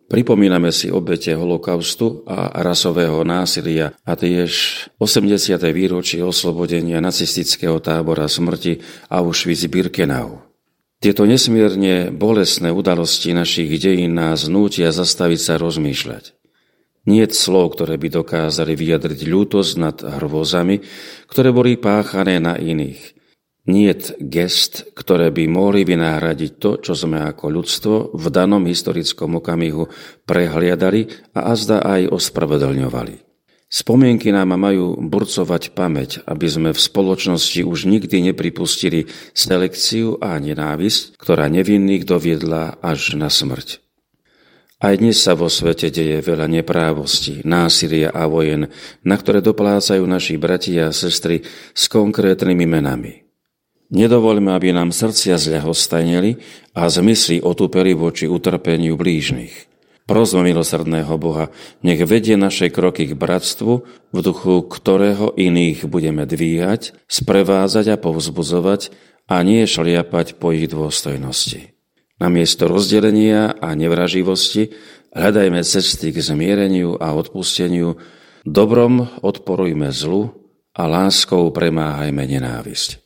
Pripomíname si obete holokaustu a rasového násilia a tiež 80. výročie oslobodenia nacistického tábora smrti Auschwitz-Birkenau. Tieto nesmierne bolestné udalosti našich dejín nás nútia zastaviť sa rozmýšľať. Niet slov, ktoré by dokázali vyjadriť ľútosť nad hrôzami, ktoré boli páchané na iných. Niet gest, ktoré by mohli vynáhradiť to, čo sme ako ľudstvo v danom historickom okamihu prehliadali a azda aj ospravedlňovali. Spomienky nám majú burcovať pamäť, aby sme v spoločnosti už nikdy nepripustili selekciu a nenávisť, ktorá nevinných doviedla až na smrť. Aj dnes sa vo svete deje veľa neprávostí, násilia a vojen, na ktoré doplácajú naši bratia a sestry s konkrétnymi menami. Nedovoľme, aby nám srdcia zľahostajneli a zmysly otúpeli voči utrpeniu blížnych. Prosme milosrdného Boha, nech vedie naše kroky k bratstvu, v duchu ktorého iných budeme dvíhať, sprevádzať a povzbudzovať a nie šliapať po ich dôstojnosti. Namiesto rozdelenia a nevraživosti hľadajme cesty k zmiereniu a odpusteniu, dobrom odporujme zlu a láskou premáhajme nenávisť.